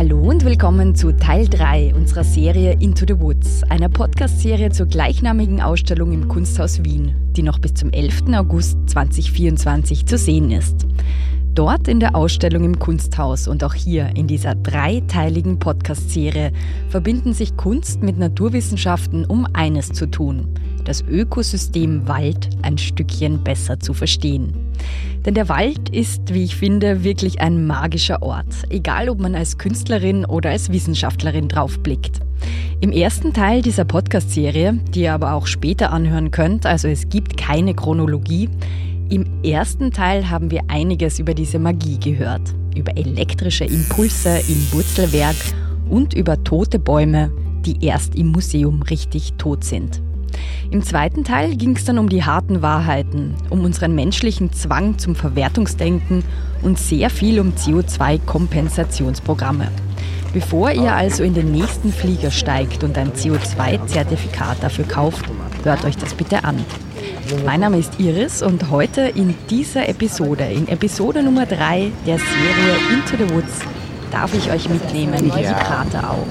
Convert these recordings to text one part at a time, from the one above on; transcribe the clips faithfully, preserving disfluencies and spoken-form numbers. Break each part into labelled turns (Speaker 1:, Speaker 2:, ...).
Speaker 1: Hallo und willkommen zu Teil drei unserer Serie Into the Woods, einer Podcast-Serie zur gleichnamigen Ausstellung im Kunsthaus Wien, die noch bis zum elften August zweitausendvierundzwanzig zu sehen ist. Dort in der Ausstellung im Kunsthaus und auch hier in dieser dreiteiligen Podcast-Serie verbinden sich Kunst mit Naturwissenschaften, um eines zu tun: das Ökosystem Wald ein Stückchen besser zu verstehen. Denn der Wald ist, wie ich finde, wirklich ein magischer Ort, egal ob man als Künstlerin oder als Wissenschaftlerin draufblickt. Im ersten Teil dieser Podcast-Serie, die ihr aber auch später anhören könnt, also es gibt keine Chronologie, im ersten Teil haben wir einiges über diese Magie gehört, über elektrische Impulse im Wurzelwerk und über tote Bäume, die erst im Museum richtig tot sind. Im zweiten Teil ging es dann um die harten Wahrheiten, um unseren menschlichen Zwang zum Verwertungsdenken und sehr viel um C O zwei Kompensationsprogramme. Bevor ihr also in den nächsten Flieger steigt und ein C O zwei Zertifikat dafür kauft, hört euch das bitte an. Mein Name ist Iris und heute in dieser Episode, in Episode Nummer drei der Serie Into the Woods, darf ich euch mitnehmen in die Praterau.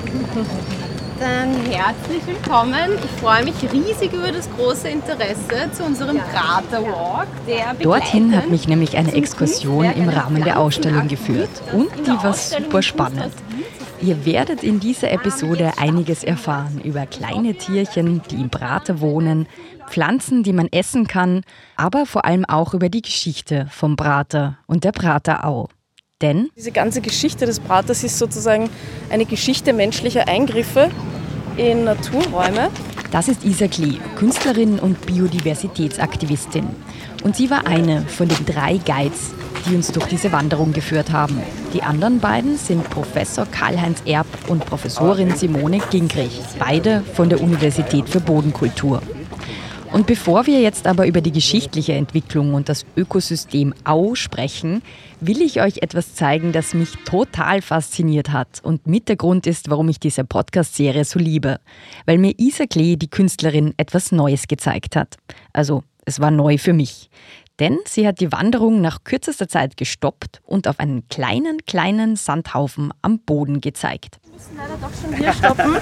Speaker 2: Dann herzlich willkommen. Ich freue mich riesig über das große Interesse zu unserem Praterwalk.
Speaker 1: Dorthin hat mich nämlich eine Exkursion im Rahmen der Ausstellung geführt und die war super spannend. Ihr werdet in dieser Episode einiges erfahren über kleine Tierchen, die im Prater wohnen, Pflanzen, die man essen kann, aber vor allem auch über die Geschichte vom Prater und der Praterau. Denn
Speaker 3: diese ganze Geschichte des Praters ist sozusagen eine Geschichte menschlicher Eingriffe in Naturräume.
Speaker 1: Das ist Isa Klee, Künstlerin und Biodiversitätsaktivistin. Und sie war eine von den drei Guides, die uns durch diese Wanderung geführt haben. Die anderen beiden sind Professor Karl-Heinz Erb und Professorin Simone Gingrich, beide von der Universität für Bodenkultur. Und bevor wir jetzt aber über die geschichtliche Entwicklung und das Ökosystem Au sprechen, will ich euch etwas zeigen, das mich total fasziniert hat und mit der Grund ist, warum ich diese Podcast-Serie so liebe. Weil mir Isa Klee, die Künstlerin, etwas Neues gezeigt hat. Also, es war neu für mich. Denn sie hat die Wanderung nach kürzester Zeit gestoppt und auf einen kleinen, kleinen Sandhaufen am Boden gezeigt.
Speaker 3: Wir müssen leider doch schon hier stoppen.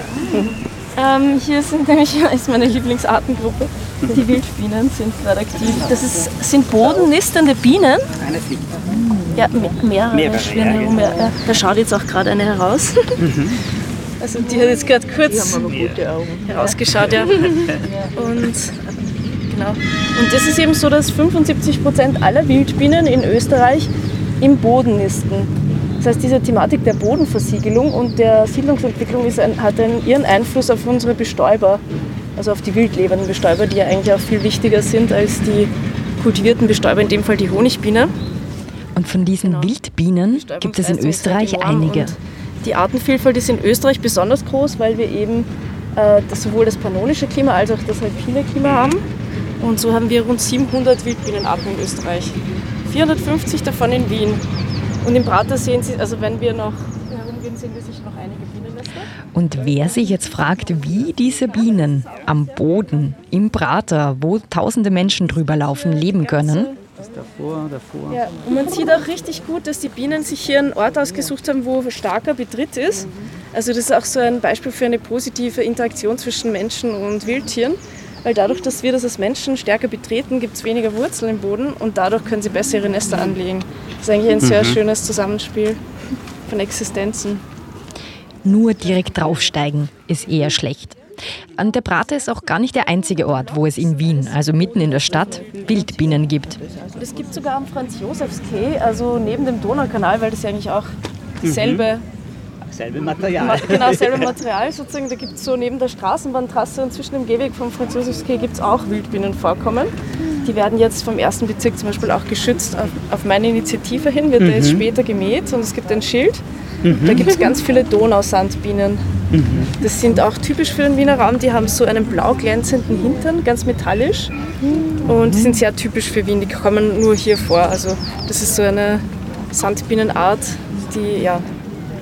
Speaker 3: ähm, hier sind nämlich, ist meine Lieblingsartengruppe. Die Wildbienen sind gerade aktiv. Das ist, sind bodennistende Bienen.
Speaker 4: Eine fliegt.
Speaker 3: Ja, mehrere, mehrere schwirren herum. Ja. Ja, da schaut jetzt auch gerade eine heraus. Mhm. Also die hat jetzt gerade kurz herausgeschaut. Ja. Und genau. Und das ist eben so, dass fünfundsiebzig Prozent aller Wildbienen in Österreich im Boden nisten. Das heißt, diese Thematik der Bodenversiegelung und der Siedlungsentwicklung ist ein, hat einen, ihren Einfluss auf unsere Bestäuber, also auf die wildlebenden Bestäuber, die ja eigentlich auch viel wichtiger sind als die kultivierten Bestäuber, in dem Fall die Honigbiene.
Speaker 1: Und von diesen genau. Wildbienen gibt es in Österreich einige.
Speaker 3: Und die Artenvielfalt ist in Österreich besonders groß, weil wir eben äh, das, sowohl das pannonische Klima als auch das alpine Klima haben. Und so haben wir rund siebenhundert Wildbienenarten in Österreich. vierhundertfünfzig davon in Wien. Und im Prater sehen Sie, also wenn wir noch herumgehen, sehen wir sicher noch einige Bienennester.
Speaker 1: Und wer sich jetzt fragt, wie diese Bienen am Boden, im Prater, wo tausende Menschen drüber laufen, leben können.
Speaker 4: Davor, davor.
Speaker 3: Ja, und man sieht auch richtig gut, dass die Bienen sich hier einen Ort ausgesucht haben, wo starker Betritt ist. Also das ist auch so ein Beispiel für eine positive Interaktion zwischen Menschen und Wildtieren. Weil dadurch, dass wir das als Menschen stärker betreten, gibt es weniger Wurzeln im Boden und dadurch können sie besser ihre Nester anlegen. Das ist eigentlich ein sehr mhm. schönes Zusammenspiel von Existenzen.
Speaker 1: Nur direkt draufsteigen ist eher schlecht. Und der Prater ist auch gar nicht der einzige Ort, wo es in Wien, also mitten in der Stadt, Wildbienen gibt.
Speaker 3: Es gibt sogar am Franz-Josefs-Quai, also neben dem Donaukanal, weil das ja eigentlich auch dasselbe
Speaker 4: mhm. Selbe Material.
Speaker 3: Genau, selbe Material sozusagen. Da gibt es so neben der Straßenbahntrasse und zwischen dem Gehweg vom Franz-Josefs-Quai gibt es auch Wildbienenvorkommen. Die werden jetzt vom ersten Bezirk zum Beispiel auch geschützt. Auf, auf meine Initiative hin wird mhm. der jetzt später gemäht und es gibt ein Schild. Mhm. Da gibt es ganz viele Donausandbienen. Mhm. Das sind auch typisch für den Wiener Raum. Die haben so einen blau glänzenden Hintern, ganz metallisch. Und die sind sehr typisch für Wien. Die kommen nur hier vor. Also das ist so eine Sandbienenart, die ja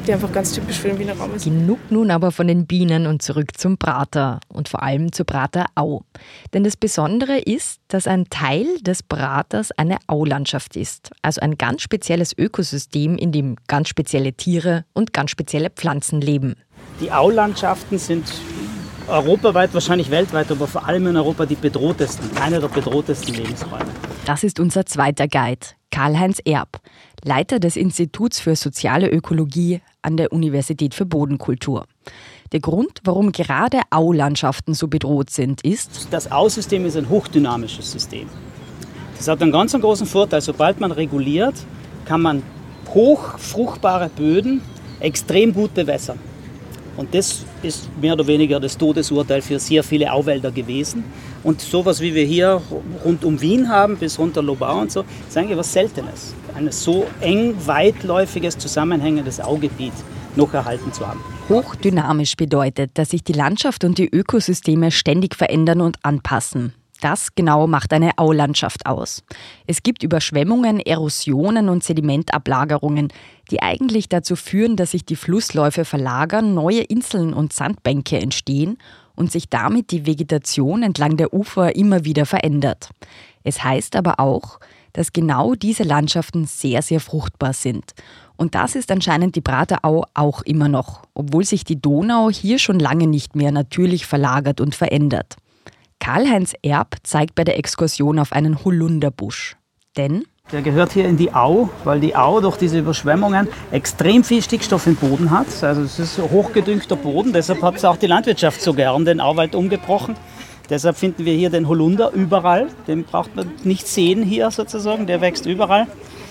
Speaker 3: die einfach ganz typisch für den Wiener Raum ist.
Speaker 1: Genug nun aber von den Bienen und zurück zum Prater und vor allem zur Prater Au. Denn das Besondere ist, dass ein Teil des Praters eine Aulandschaft ist. Also ein ganz spezielles Ökosystem, in dem ganz spezielle Tiere und ganz spezielle Pflanzen leben.
Speaker 4: Die Aulandschaften sind europaweit, wahrscheinlich weltweit, aber vor allem in Europa die bedrohtesten, einer der bedrohtesten Lebensräume.
Speaker 1: Das ist unser zweiter Guide, Karl-Heinz Erb, Leiter des Instituts für soziale Ökologie an der Universität für Bodenkultur. Der Grund, warum gerade Aulandschaften so bedroht sind, ist:
Speaker 4: Das Ausystem ist ein hochdynamisches System. Das hat einen ganz großen Vorteil. Sobald man reguliert, kann man hochfruchtbare Böden extrem gut bewässern. Und das ist mehr oder weniger das Todesurteil für sehr viele Auwälder gewesen. Und sowas, wie wir hier rund um Wien haben, bis runter Lobau und so, ist eigentlich was Seltenes. Ein so eng weitläufiges, zusammenhängendes Augebiet noch erhalten zu haben.
Speaker 1: Hochdynamisch bedeutet, dass sich die Landschaft und die Ökosysteme ständig verändern und anpassen. Das genau macht eine Aulandschaft aus. Es gibt Überschwemmungen, Erosionen und Sedimentablagerungen, die eigentlich dazu führen, dass sich die Flussläufe verlagern, neue Inseln und Sandbänke entstehen und sich damit die Vegetation entlang der Ufer immer wieder verändert. Es heißt aber auch, dass genau diese Landschaften sehr, sehr fruchtbar sind. Und das ist anscheinend die Prater Au auch immer noch, obwohl sich die Donau hier schon lange nicht mehr natürlich verlagert und verändert. Karl-Heinz Erb zeigt bei der Exkursion auf einen Holunderbusch. Denn
Speaker 4: der gehört hier in die Au, weil die Au durch diese Überschwemmungen extrem viel Stickstoff im Boden hat. Also es ist hochgedüngter Boden, deshalb hat es auch die Landwirtschaft so gern den Auwald umgebrochen. Deshalb finden wir hier den Holunder überall. Den braucht man nicht sehen hier sozusagen, der wächst überall.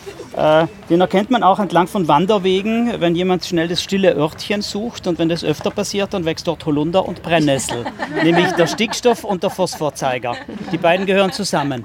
Speaker 4: Äh, den erkennt man auch entlang von Wanderwegen, wenn jemand schnell das stille Örtchen sucht. Und wenn das öfter passiert, dann wächst dort Holunder und Brennnessel. Nämlich der Stickstoff und der Phosphorzeiger. Die beiden gehören zusammen.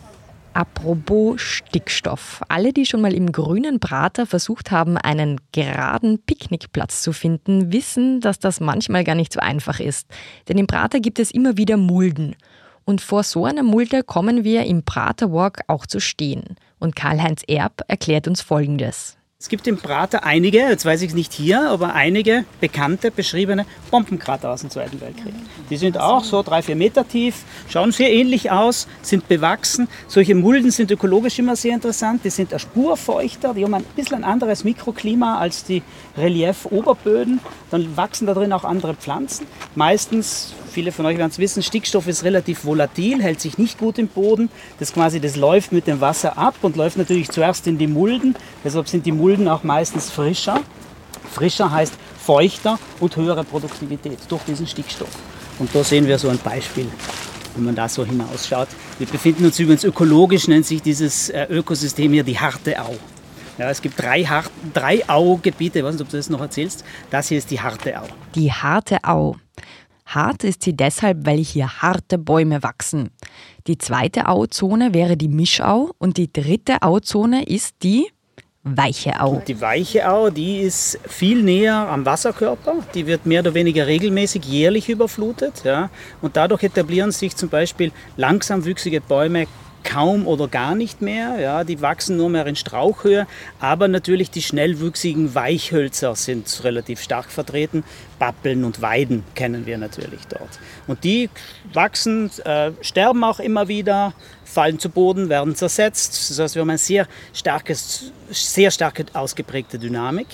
Speaker 1: Apropos Stickstoff. Alle, die schon mal im grünen Prater versucht haben, einen geraden Picknickplatz zu finden, wissen, dass das manchmal gar nicht so einfach ist. Denn im Prater gibt es immer wieder Mulden. Und vor so einer Mulde kommen wir im Prater Walk auch zu stehen. Und Karl-Heinz Erb erklärt uns Folgendes.
Speaker 4: Es gibt im Prater einige, jetzt weiß ich es nicht hier, aber einige bekannte, beschriebene Bombenkrater aus dem Zweiten Weltkrieg. Die sind auch so drei, vier Meter tief, schauen sehr ähnlich aus, sind bewachsen. Solche Mulden sind ökologisch immer sehr interessant. Die sind eine Spur feuchter, die haben ein bisschen ein anderes Mikroklima als die Reliefoberböden. Dann wachsen da drin auch andere Pflanzen. Meistens, viele von euch werden es wissen, Stickstoff ist relativ volatil, hält sich nicht gut im Boden. Das quasi, das läuft mit dem Wasser ab und läuft natürlich zuerst in die Mulden. Deshalb sind die Mulden auch meistens frischer. Frischer heißt feuchter und höhere Produktivität durch diesen Stickstoff. Und da sehen wir so ein Beispiel, wenn man da so hinausschaut. Wir befinden uns übrigens ökologisch, nennt sich dieses Ökosystem hier die harte Au. Ja, es gibt drei, Hart, drei Augebiete, ich weiß nicht, ob du das noch erzählst. Das hier ist die harte Au.
Speaker 1: Die harte Au. Hart ist sie deshalb, weil hier harte Bäume wachsen. Die zweite Auzone wäre die Mischau und die dritte Auzone ist die weiche Au.
Speaker 4: Und die weiche Au, die ist viel näher am Wasserkörper. Die wird mehr oder weniger regelmäßig jährlich überflutet. Ja. Und dadurch etablieren sich zum Beispiel langsam wüchsige Bäume kaum oder gar nicht mehr. Ja, die wachsen nur mehr in Strauchhöhe. Aber natürlich die schnellwüchsigen Weichhölzer sind relativ stark vertreten. Pappeln und Weiden kennen wir natürlich dort. Und die wachsen, äh, sterben auch immer wieder, fallen zu Boden, werden zersetzt. Das heißt, wir haben eine sehr, starkes, sehr stark ausgeprägte Dynamik.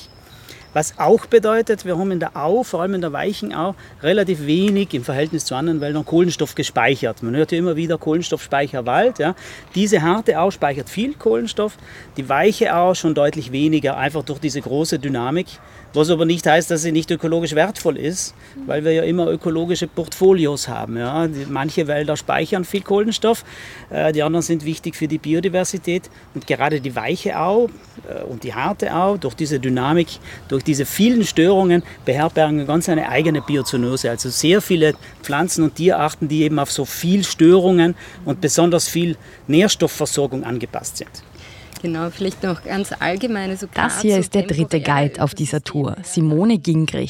Speaker 4: Was auch bedeutet, wir haben in der Au, vor allem in der weichen Au, relativ wenig im Verhältnis zu anderen Wäldern Kohlenstoff gespeichert. Man hört ja immer wieder Kohlenstoffspeicherwald. Ja. Diese harte Au speichert viel Kohlenstoff, die weiche Au schon deutlich weniger, einfach durch diese große Dynamik. Was aber nicht heißt, dass sie nicht ökologisch wertvoll ist, weil wir ja immer ökologische Portfolios haben. Ja. Die, manche Wälder speichern viel Kohlenstoff, äh, die anderen sind wichtig für die Biodiversität. Und gerade die weiche Au äh, und die harte Au, durch diese Dynamik, durch diese vielen Störungen beherbergen ganz eine eigene Biozönose. Also sehr viele Pflanzen- und Tierarten, die eben auf so viel Störungen und besonders viel Nährstoffversorgung angepasst sind.
Speaker 2: Genau, vielleicht noch ganz allgemeine. So
Speaker 1: das hier ist der dritte Guide auf dieser Tour, Simone Gingrich.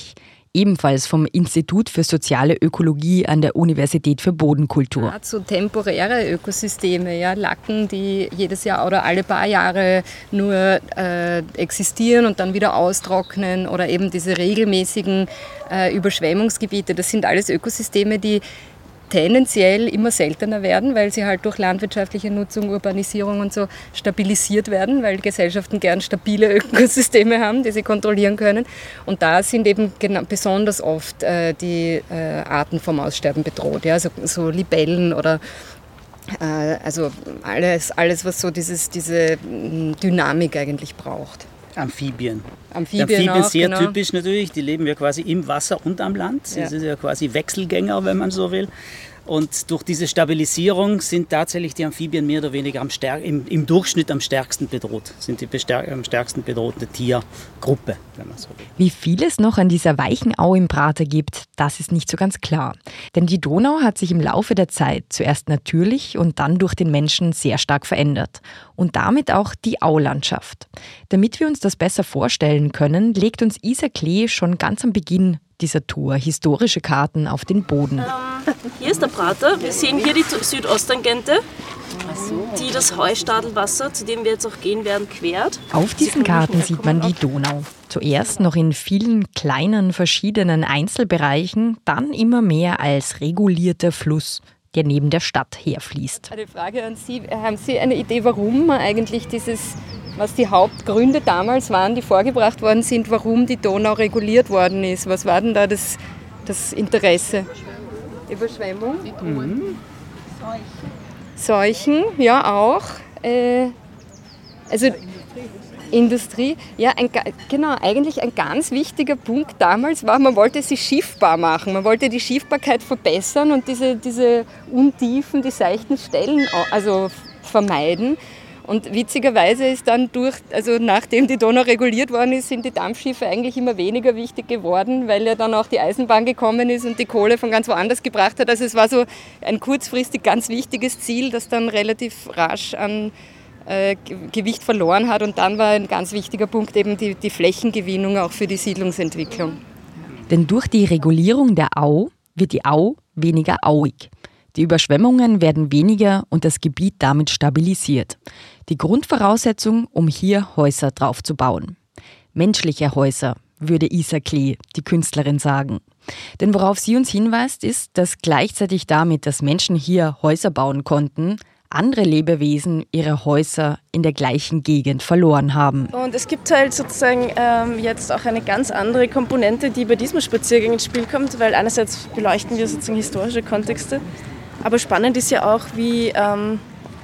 Speaker 1: ebenfalls vom Institut für soziale Ökologie an der Universität für Bodenkultur.
Speaker 2: Ja, so temporäre Ökosysteme, ja, Lacken, die jedes Jahr oder alle paar Jahre nur äh, existieren und dann wieder austrocknen, oder eben diese regelmäßigen äh, Überschwemmungsgebiete, das sind alles Ökosysteme, die tendenziell immer seltener werden, weil sie halt durch landwirtschaftliche Nutzung, Urbanisierung und so stabilisiert werden, weil Gesellschaften gern stabile Ökosysteme haben, die sie kontrollieren können. Und da sind eben genau, besonders oft äh, die äh, Arten vom Aussterben bedroht. Ja? Also, so Libellen oder äh, also alles, alles, was so dieses, diese Dynamik eigentlich braucht.
Speaker 4: Amphibien.
Speaker 2: Amphibien,
Speaker 4: die Amphibien
Speaker 2: auch,
Speaker 4: sehr
Speaker 2: genau.
Speaker 4: typisch natürlich, die leben ja quasi im Wasser und am Land. Sie
Speaker 2: Ja.
Speaker 4: sind ja quasi Wechselgänger, wenn man so will. Und durch diese Stabilisierung sind tatsächlich die Amphibien mehr oder weniger am stär- im, im Durchschnitt am stärksten bedroht. Sind die bestär- am stärksten bedrohte Tiergruppe, wenn man so will.
Speaker 1: Wie viel es noch an dieser weichen Au im Prater gibt, das ist nicht so ganz klar. Denn die Donau hat sich im Laufe der Zeit zuerst natürlich und dann durch den Menschen sehr stark verändert. Und damit auch die Aulandschaft. Damit wir uns das besser vorstellen können, legt uns Isa Klee schon ganz am Beginn dieser Tour historische Karten auf den Boden.
Speaker 3: Ähm, hier ist der Prater. Wir sehen hier die Südosttangente, die das Heustadelwasser, zu dem wir jetzt auch gehen werden, quert.
Speaker 1: Auf diesen Karten sieht man die Donau. Zuerst noch in vielen kleinen, verschiedenen Einzelbereichen, dann immer mehr als regulierter Fluss, der neben der Stadt herfließt.
Speaker 2: Eine Frage an Sie. Haben Sie eine Idee, warum man eigentlich dieses, was die Hauptgründe damals waren, die vorgebracht worden sind, warum die Donau reguliert worden ist? Was war denn da das, das Interesse? Überschwemmung? Mhm. Seuchen, ja auch. Äh, also Industrie, ja, ein, genau, eigentlich ein ganz wichtiger Punkt damals war, man wollte sie schiffbar machen, man wollte die Schiffbarkeit verbessern und diese, diese untiefen, die seichten Stellen also vermeiden. Und witzigerweise ist dann durch, also nachdem die Donau reguliert worden ist, sind die Dampfschiffe eigentlich immer weniger wichtig geworden, weil ja dann auch die Eisenbahn gekommen ist und die Kohle von ganz woanders gebracht hat. Also es war so ein kurzfristig ganz wichtiges Ziel, das dann relativ rasch an äh, Gewicht verloren hat. Und dann war ein ganz wichtiger Punkt eben die, die Flächengewinnung auch für die Siedlungsentwicklung.
Speaker 1: Denn durch die Regulierung der Au wird die Au weniger auig. Die Überschwemmungen werden weniger und das Gebiet damit stabilisiert. Die Grundvoraussetzung, um hier Häuser drauf zu bauen. Menschliche Häuser, würde Isa Klee, die Künstlerin, sagen. Denn worauf sie uns hinweist, ist, dass gleichzeitig damit, dass Menschen hier Häuser bauen konnten, andere Lebewesen ihre Häuser in der gleichen Gegend verloren haben.
Speaker 3: Und es gibt halt sozusagen ähm, jetzt auch eine ganz andere Komponente, die bei diesem Spaziergang ins Spiel kommt, weil einerseits beleuchten wir sozusagen historische Kontexte, aber spannend ist ja auch, wie, ähm,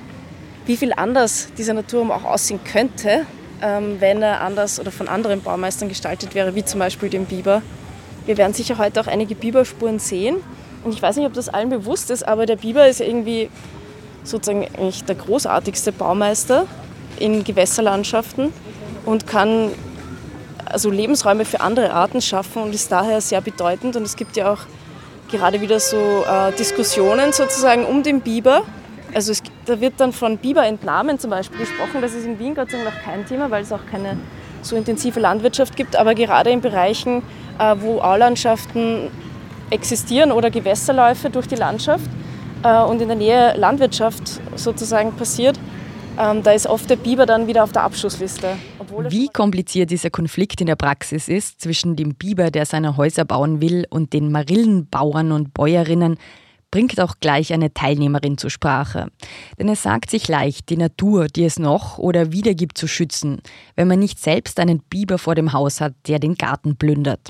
Speaker 3: wie viel anders dieser Naturraum auch aussehen könnte, ähm, wenn er anders oder von anderen Baumeistern gestaltet wäre, wie zum Beispiel dem Biber. Wir werden sicher heute auch einige Biberspuren sehen. Und ich weiß nicht, ob das allen bewusst ist, aber der Biber ist irgendwie sozusagen eigentlich der großartigste Baumeister in Gewässerlandschaften und kann also Lebensräume für andere Arten schaffen und ist daher sehr bedeutend. Und es gibt ja auch gerade wieder so äh, Diskussionen sozusagen um den Biber. Also es, da wird dann von Biberentnahmen zum Beispiel gesprochen. Das ist in Wien Gott sei Dank noch kein Thema, weil es auch keine so intensive Landwirtschaft gibt. Aber gerade in Bereichen, äh, wo Aulandschaften existieren oder Gewässerläufe durch die Landschaft äh, und in der Nähe Landwirtschaft sozusagen passiert, ähm, da ist oft der Biber dann wieder auf der Abschussliste.
Speaker 1: Wie kompliziert dieser Konflikt in der Praxis ist zwischen dem Biber, der seine Häuser bauen will, und den Marillenbauern und Bäuerinnen, bringt auch gleich eine Teilnehmerin zur Sprache. Denn es sagt sich leicht, die Natur, die es noch oder wieder gibt, zu schützen, wenn man nicht selbst einen Biber vor dem Haus hat, der den Garten plündert.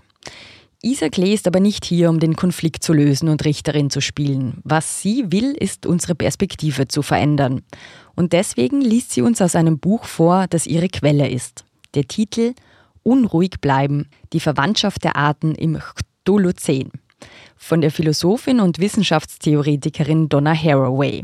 Speaker 1: Isa Klee ist aber nicht hier, um den Konflikt zu lösen und Richterin zu spielen. Was sie will, ist, unsere Perspektive zu verändern. Und deswegen liest sie uns aus einem Buch vor, das ihre Quelle ist. Der Titel »Unruhig bleiben. Die Verwandtschaft der Arten im Cthulhuzän« von der Philosophin und Wissenschaftstheoretikerin Donna Haraway.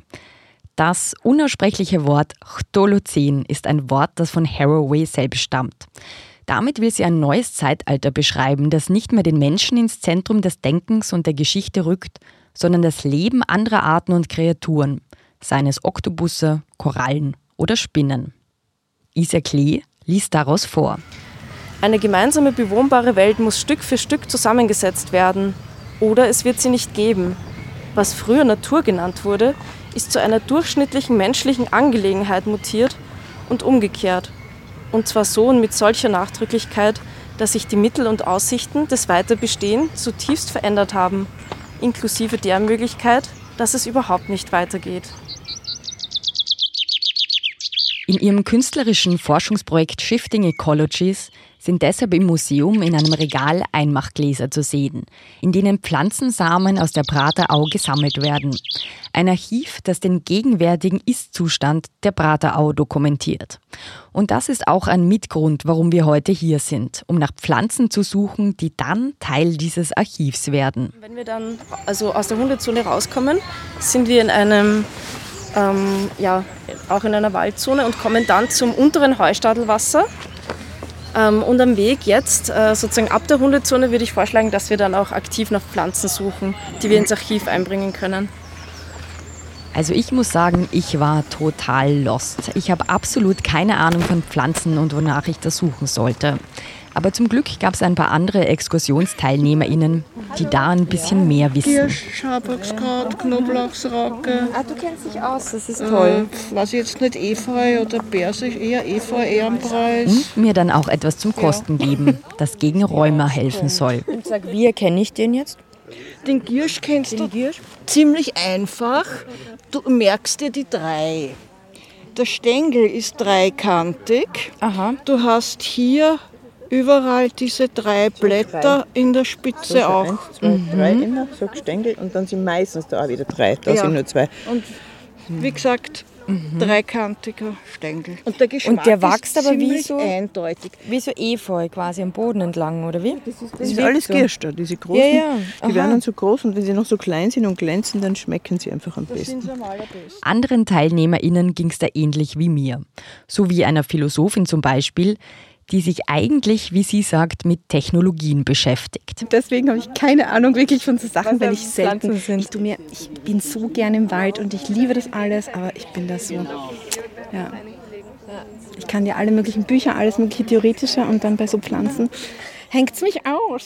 Speaker 1: Das unaussprechliche Wort Cthulhuzän ist ein Wort, das von Haraway selbst stammt. Damit will sie ein neues Zeitalter beschreiben, das nicht mehr den Menschen ins Zentrum des Denkens und der Geschichte rückt, sondern das Leben anderer Arten und Kreaturen, seien es Oktopusse, Korallen oder Spinnen. Isa Klee liest daraus vor.
Speaker 3: Eine gemeinsame bewohnbare Welt muss Stück für Stück zusammengesetzt werden. Oder es wird sie nicht geben. Was früher Natur genannt wurde, ist zu einer durchschnittlichen menschlichen Angelegenheit mutiert und umgekehrt. Und zwar so und mit solcher Nachdrücklichkeit, dass sich die Mittel und Aussichten des Weiterbestehens zutiefst verändert haben, inklusive der Möglichkeit, dass es überhaupt nicht weitergeht.
Speaker 1: In ihrem künstlerischen Forschungsprojekt Shifting Ecologies sind deshalb im Museum in einem Regal Einmachgläser zu sehen, in denen Pflanzensamen aus der Praterau gesammelt werden. Ein Archiv, das den gegenwärtigen Ist-Zustand der Praterau dokumentiert. Und das ist auch ein Mitgrund, warum wir heute hier sind, um nach Pflanzen zu suchen, die dann Teil dieses Archivs werden.
Speaker 3: Wenn wir dann also aus der Hundezone rauskommen, sind wir in einem ähm, ja, auch in einer Waldzone und kommen dann zum unteren Heustadelwasser. Ähm, und am Weg jetzt, äh, sozusagen ab der Hundezone, würde ich vorschlagen, dass wir dann auch aktiv nach Pflanzen suchen, die wir ins Archiv einbringen können.
Speaker 1: Also ich muss sagen, ich war total lost. Ich habe absolut keine Ahnung von Pflanzen und wonach ich das suchen sollte. Aber zum Glück gab es ein paar andere ExkursionsteilnehmerInnen, die da ein bisschen mehr wissen.
Speaker 5: Giersch, Schabrachtskraut, Knoblauchsrauke.
Speaker 2: Ah, du kennst dich aus, das ist toll.
Speaker 5: Äh, weiß ich jetzt nicht, Efeu oder Persich, eher Efeu, eher am Preis.
Speaker 1: Und mir dann auch etwas zum Kosten geben, das gegen Rheuma helfen soll.
Speaker 2: Und sag, wie erkenne ich den jetzt?
Speaker 5: Den Giersch kennst du ziemlich einfach. Du merkst dir die drei. Der Stängel ist dreikantig.
Speaker 2: Aha.
Speaker 5: Du hast hier überall diese drei Blätter in der Spitze
Speaker 6: so
Speaker 5: auch.
Speaker 6: Eins, zwei, mhm. drei immer, so Stängel und dann sind meistens da auch wieder drei. Da
Speaker 5: Ja.
Speaker 6: sind nur zwei.
Speaker 5: Und wie gesagt, mhm. dreikantiger Stängel.
Speaker 2: Und der Geschmack Und der wächst
Speaker 5: ist
Speaker 2: aber wie
Speaker 5: ziemlich
Speaker 2: so,
Speaker 5: eindeutig.
Speaker 2: wie so Efeu quasi am Boden entlang, oder wie?
Speaker 6: Das ist, das ist alles so. Giersch da, diese großen.
Speaker 2: Ja, ja.
Speaker 6: Die werden dann so groß und wenn sie noch so klein sind und glänzen, dann schmecken sie einfach am
Speaker 5: Das
Speaker 6: besten.
Speaker 5: sind sie am allerbesten.
Speaker 1: Anderen TeilnehmerInnen ging es da ähnlich wie mir. So wie einer Philosophin zum Beispiel, die sich eigentlich, wie sie sagt, mit Technologien beschäftigt.
Speaker 7: Deswegen habe ich keine Ahnung wirklich von so Sachen, weil ich selten
Speaker 2: Pflanzen sind.
Speaker 7: Ich, tu mir, ich bin so gern im Wald und ich liebe das alles, aber ich bin da so. Ja. Ich kann dir alle möglichen Bücher, alles mögliche Theoretische und dann bei so Pflanzen hängt es mich aus.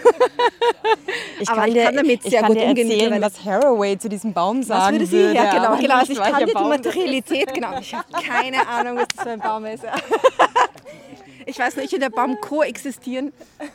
Speaker 2: Ich
Speaker 7: Aber
Speaker 2: kann,
Speaker 7: ich
Speaker 2: dir,
Speaker 7: kann damit
Speaker 2: ich
Speaker 7: sehr
Speaker 2: kann
Speaker 7: gut
Speaker 2: dir
Speaker 7: umgehen
Speaker 2: erzählen,
Speaker 7: mittlerweile.
Speaker 2: was Haraway zu diesem Baum
Speaker 7: Was
Speaker 2: sagen
Speaker 7: würde sie?
Speaker 2: würde.
Speaker 7: Ja, genau,
Speaker 2: aber
Speaker 7: genau. Also
Speaker 2: nicht,
Speaker 7: ich kann
Speaker 2: welcher
Speaker 7: dir die
Speaker 2: Baum das
Speaker 7: Materialität, genau. Ich habe keine Ahnung, was das für ein Baum ist. Ich weiß nicht, ich und der Baum koexistieren.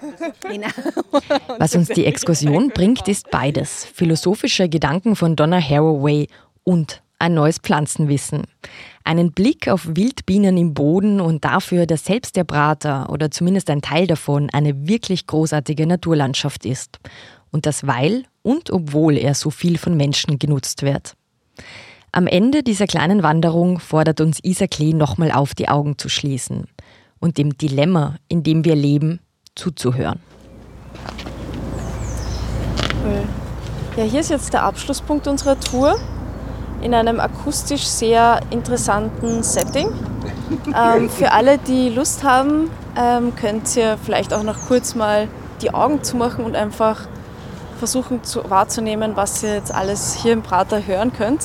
Speaker 1: Was uns die Exkursion bringt, ist beides. Philosophische Gedanken von Donna Haraway und ein neues Pflanzenwissen. Einen Blick auf Wildbienen im Boden und dafür, dass selbst der Prater oder zumindest ein Teil davon eine wirklich großartige Naturlandschaft ist. Und das weil und obwohl er so viel von Menschen genutzt wird. Am Ende dieser kleinen Wanderung fordert uns Isa Klee nochmal auf, die Augen zu schließen und dem Dilemma, in dem wir leben, zuzuhören.
Speaker 3: Ja, hier ist jetzt der Abschlusspunkt unserer Tour in einem akustisch sehr interessanten Setting. Ähm, für alle, die Lust haben, ähm, könnt ihr vielleicht auch noch kurz mal die Augen zumachen und einfach versuchen zu, wahrzunehmen, was ihr jetzt alles hier im Prater hören könnt.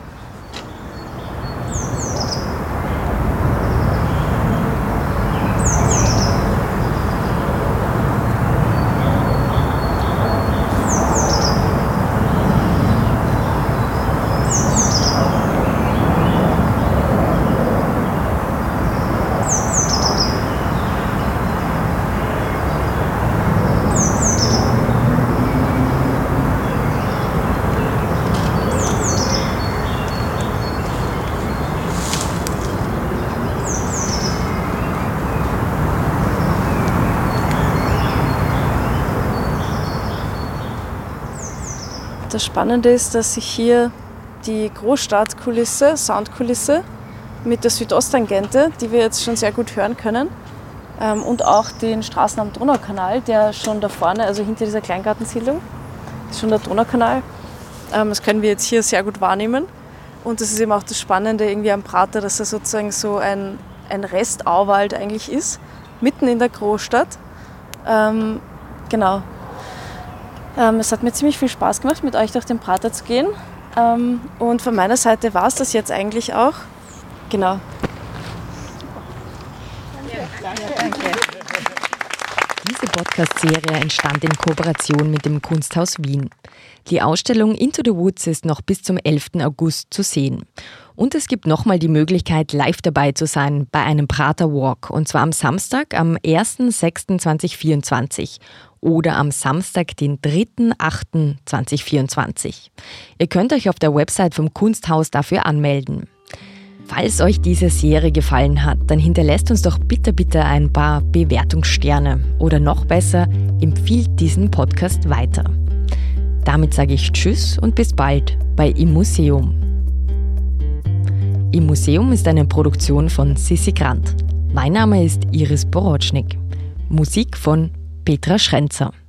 Speaker 3: Das Spannende ist, dass sich hier die Großstadtkulisse, Soundkulisse mit der Südosttangente, die wir jetzt schon sehr gut hören können, ähm, und auch den Straßen am Donaukanal, der schon da vorne, also hinter dieser Kleingartensiedlung, ist schon der Donaukanal. Ähm, das können wir jetzt hier sehr gut wahrnehmen. Und das ist eben auch das Spannende irgendwie am Prater, dass er sozusagen so ein, ein Restauwald eigentlich ist, mitten in der Großstadt. Ähm, genau. Ähm, es hat mir ziemlich viel Spaß gemacht, mit euch durch den Prater zu gehen. Ähm, und von meiner Seite war es das jetzt eigentlich auch. Genau.
Speaker 7: Danke.
Speaker 1: Diese Podcast-Serie entstand in Kooperation mit dem Kunsthaus Wien. Die Ausstellung Into the Woods ist noch bis zum elften August zu sehen. Und es gibt nochmal die Möglichkeit, live dabei zu sein bei einem Prater Walk. Und zwar am Samstag, am ersten sechsten zweitausendvierundzwanzig oder am Samstag, den dritten achten zweitausendvierundzwanzig. Ihr könnt euch auf der Website vom Kunsthaus dafür anmelden. Falls euch diese Serie gefallen hat, dann hinterlasst uns doch bitte, bitte ein paar Bewertungssterne oder noch besser, empfiehlt diesen Podcast weiter. Damit sage ich Tschüss und bis bald bei Im Museum. Im Museum ist eine Produktion von Sissi Grant. Mein Name ist Iris Borotschnik. Musik von Petra Schrenzer.